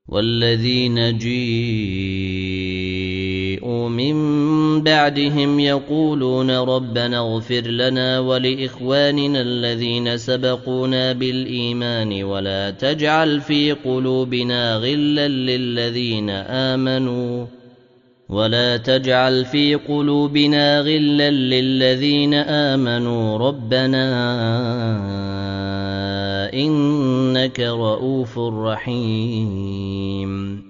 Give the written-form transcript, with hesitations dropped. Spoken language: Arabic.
والذين جيءوا من بعدهم يقولون ربنا اغفر لنا ولإخواننا الذين سبقونا بالإيمان ولا تجعل في قلوبنا غلا للذين آمنوا ربنا إنك رؤوف رحيم